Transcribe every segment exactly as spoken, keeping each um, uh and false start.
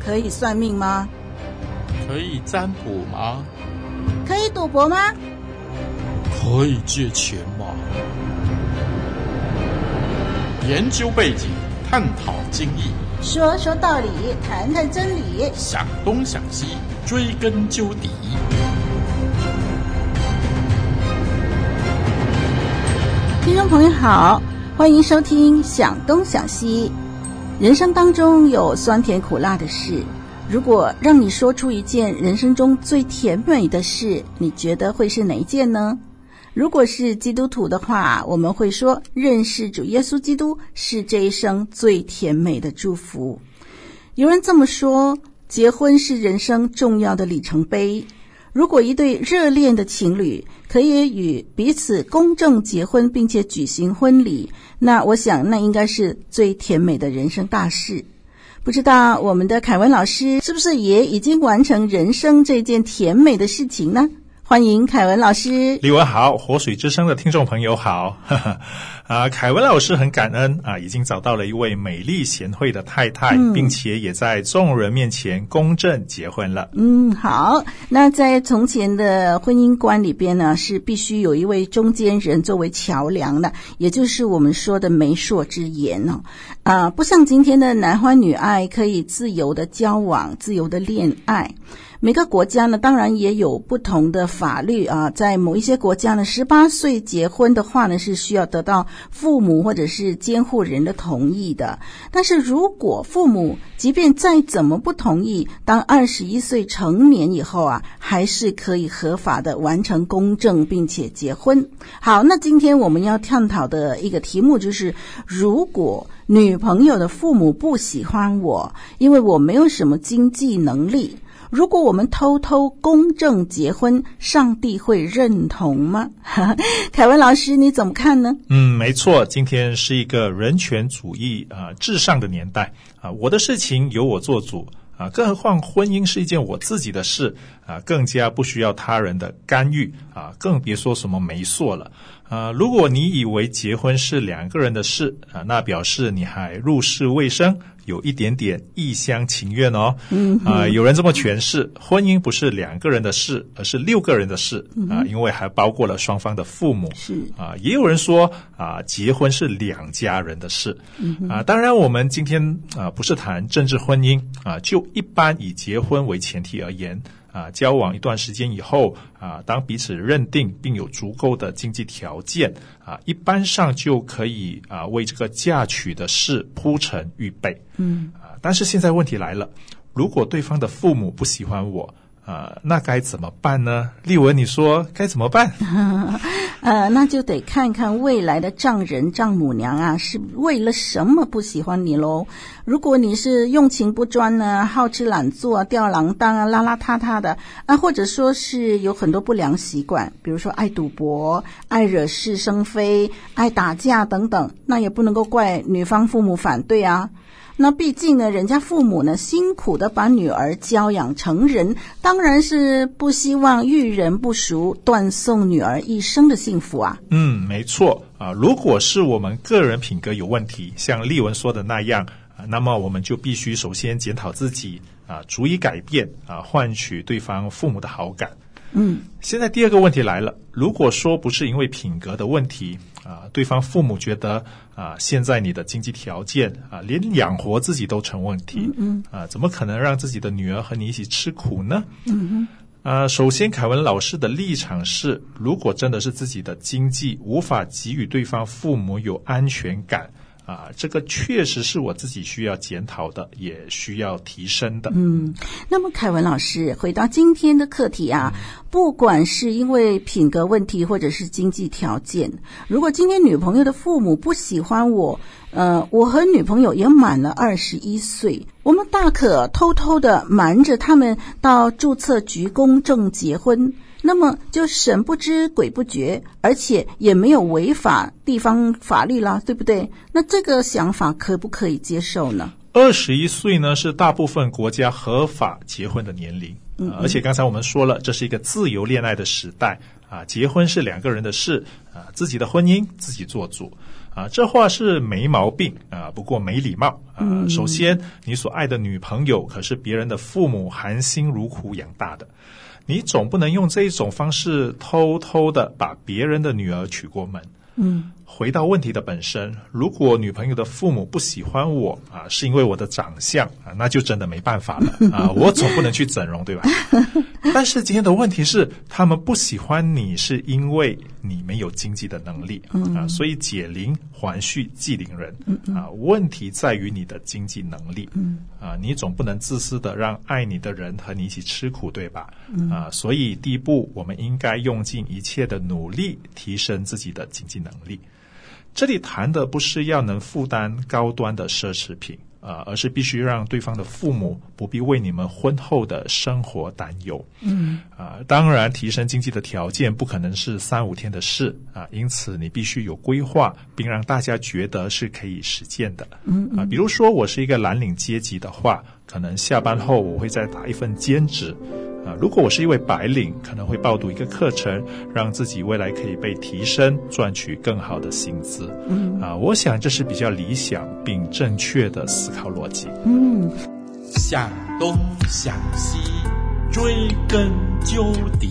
可以算命吗？ 可以占卜吗？ 可以赌博吗？ 可以借钱吗？研究背景，探讨经义， 说说道理，谈谈真理， 想东想西，追根究底。 听众朋友好，欢迎收听想东想西。人生当中有酸甜苦辣的事，如果让你说出一件人生中最甜美的事，你觉得会是哪一件呢？如果是基督徒的话，我们会说认识主耶稣基督是这一生最甜美的祝福。有人这么说，结婚是人生重要的里程碑。如果一对热恋的情侣可以与彼此公证结婚并且举行婚礼，那我想那应该是最甜美的人生大事。不知道我们的凯文老师是不是也已经完成人生这件甜美的事情呢？欢迎凯文老师。 李文好，活水之声的听众朋友好。啊，凯文老师很感恩啊，已经找到了一位美丽贤惠的太太，嗯、并且也在众人面前公证结婚了。 嗯，好。那在从前的婚姻观里边呢，是必须有一位中间人作为桥梁的，也就是我们说的媒妁之言哦。啊，不像今天的男欢女爱可以自由的交往、自由的恋爱。每个国家呢，当然也有不同的法律啊。在某一些国家呢，十八岁结婚的话呢，是需要得到父母或者是监护人的同意的。但是如果父母即便再怎么不同意，当二十一岁成年以后啊，还是可以合法的完成公证并且结婚。好，那今天我们要探讨的一个题目就是，如果女朋友的父母不喜欢我，因为我没有什么经济能力，如果我们偷偷公证结婚，上帝会认同吗？凯文老师你怎么看呢？ 嗯，没错，今天是一个人权主义啊、呃、至上的年代啊，我的事情由我做主啊，更何况婚姻是一件我自己的事啊，更加不需要他人的干预啊，更别说什么媒妁了啊。如果你以为结婚是两个人的事啊，那表示你还入世未深，有一点点一厢情愿哦。嗯啊，有人这么诠释，婚姻不是两个人的事，而是六个人的事啊，因为还包括了双方的父母。是啊，也有人说啊，结婚是两家人的事。嗯啊，当然我们今天啊不是谈政治婚姻啊，就一般以结婚为前提而言。啊，交往一段时间以后啊，当彼此认定并有足够的经济条件啊，一般上就可以啊为这个嫁娶的事铺陈预备。嗯啊，但是现在问题来了，如果对方的父母不喜欢我啊，那该怎么办呢？丽文，你说该怎么办？ 呃，那就得看看未来的丈人丈母娘啊，是为了什么不喜欢你咯。如果你是用情不专呢，好吃懒做啊，吊郎当啊，邋邋遢遢的啊，或者说是有很多不良习惯，比如说爱赌博、爱惹是生非、爱打架等等，那也不能够怪女方父母反对啊。那毕竟呢，人家父母呢辛苦的把女儿教养成人，当然是不希望遇人不淑，断送女儿一生的幸福啊。 嗯，没错啊。如果是我们个人品格有问题，像丽文说的那样啊，那么我们就必须首先检讨自己啊，逐一改变啊，换取对方父母的好感。嗯，现在第二个问题来了，如果说不是因为品格的问题啊，对方父母觉得啊，现在你的经济条件啊，连养活自己都成问题，嗯啊，怎么可能让自己的女儿和你一起吃苦呢？嗯啊，首先凯文老师的立场是，如果真的是自己的经济无法给予对方父母有安全感。啊，这个确实是我自己需要检讨的，也需要提升的。 嗯，那么凯文老师，回到今天的课题啊，不管是因为品格问题或者是经济条件，如果今天女朋友的父母不喜欢我，呃，我和女朋友也满了二十一岁，我们大可偷偷的瞒着他们到注册局公证结婚。那么就神不知鬼不觉，而且也没有违反地方法律啦，对不对？那这个想法可不可以接受呢？ 二十一岁呢是大部分国家合法结婚的年龄，嗯嗯呃、而且刚才我们说了，这是一个自由恋爱的时代啊，结婚是两个人的事啊，自己的婚姻自己做主啊，这话是没毛病啊，不过没礼貌啊。 嗯、 首先，你所爱的女朋友可是别人的父母含辛茹苦养大的，你总不能用这种方式偷偷的把别人的女儿娶过门。 嗯， 回到问题的本身，如果女朋友的父母不喜欢我啊，是因为我的长相啊，那就真的没办法了啊，我总不能去整容，对吧？但是今天的问题是，他们不喜欢你是因为你没有经济的能力啊，所以解铃还须系铃人啊，问题在于你的经济能力啊，你总不能自私的让爱你的人和你一起吃苦，对吧？啊，所以第一步，我们应该用尽一切的努力提升自己的经济能力。这里谈的不是要能负担高端的奢侈品啊、呃，而是必须让对方的父母不必为你们婚后的生活担忧。嗯啊、呃，当然，提升经济的条件不可能是三五天的事啊、呃，因此你必须有规划，并让大家觉得是可以实践的。嗯啊、呃，比如说我是一个蓝领阶级的话，可能下班后我会再打一份兼职。啊，如果我是一位白领，可能会报读一个课程，让自己未来可以被提升，赚取更好的薪资。嗯，啊，我想这是比较理想并正确的思考逻辑。 嗯， 向东向西，追根究底。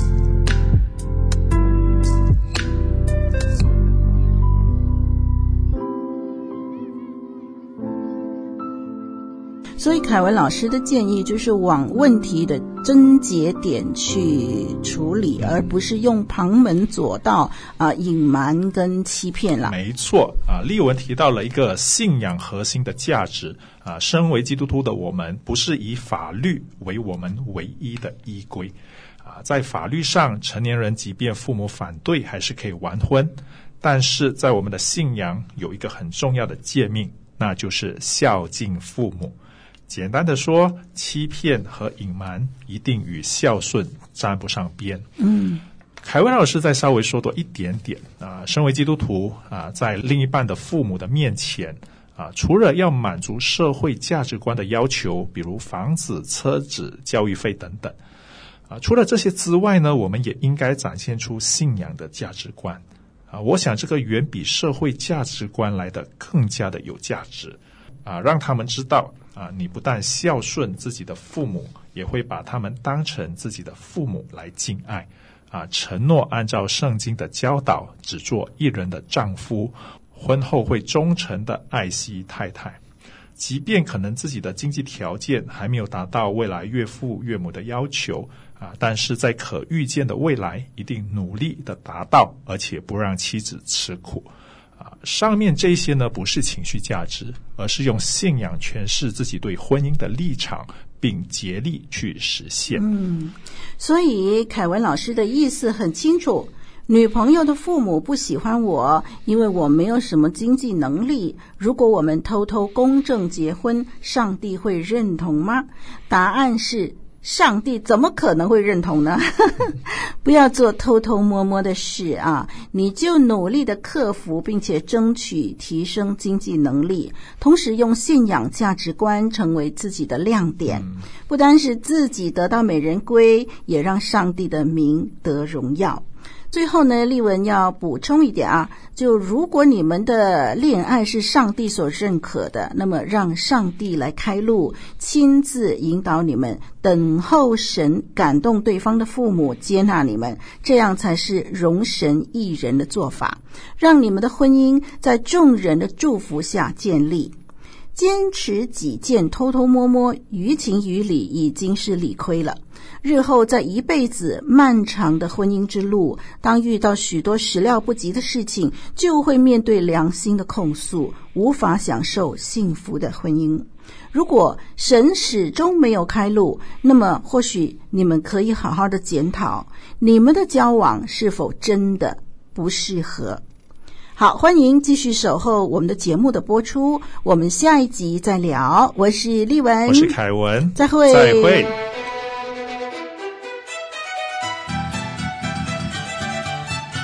所以凯文老师的建议就是往问题的症结点去处理，而不是用旁门左道啊、呃、隐瞒跟欺骗啦。 没错啊，丽文提到了一个信仰核心的价值啊，身为基督徒的我们不是以法律为我们唯一的依归啊，在法律上，成年人即便父母反对还是可以完婚，但是在我们的信仰有一个很重要的诫命，那就是孝敬父母。简单的说，欺骗和隐瞒一定与孝顺沾不上边。嗯，凯文老师再稍微说多一点点啊，身为基督徒啊，在另一半的父母的面前啊，除了要满足社会价值观的要求，比如房子、车子、教育费等等啊，除了这些之外呢，我们也应该展现出信仰的价值观啊。我想这个远比社会价值观来的更加的有价值啊，让他们知道。啊，你不但孝顺自己的父母，也会把他们当成自己的父母来敬爱。啊，承诺按照圣经的教导，只做一人的丈夫，婚后会忠诚的爱惜太太。即便可能自己的经济条件还没有达到未来岳父岳母的要求，啊，但是在可预见的未来，一定努力的达到，而且不让妻子吃苦。啊，上面这些呢，不是情绪价值，而是用信仰诠释自己对婚姻的立场，并竭力去实现。 嗯，所以凯文老师的意思很清楚，女朋友的父母不喜欢我，因为我没有什么经济能力。如果我们偷偷公证结婚，上帝会认同吗？答案是上帝怎么可能会认同呢？不要做偷偷摸摸的事啊！你就努力的克服，并且争取提升经济能力，同时用信仰价值观成为自己的亮点，不单是自己得到美人归，也让上帝的名得荣耀。最后呢，丽文要补充一点啊，就如果你们的恋爱是上帝所认可的，那么让上帝来开路，亲自引导你们，等候神感动对方的父母接纳你们，这样才是容神益人的做法，让你们的婚姻在众人的祝福下建立。坚持己见，偷偷摸摸，于情于理，已经是理亏了。日后在一辈子漫长的婚姻之路，当遇到许多始料不及的事情，就会面对良心的控诉，无法享受幸福的婚姻。如果神始终没有开路，那么或许你们可以好好的检讨，你们的交往是否真的不适合。好，欢迎继续守候我们的节目的播出，我们下一集再聊。我是丽文， 我是凯文， 再会， 再会。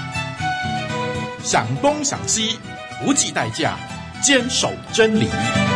想东想西，不计代价，坚守真理。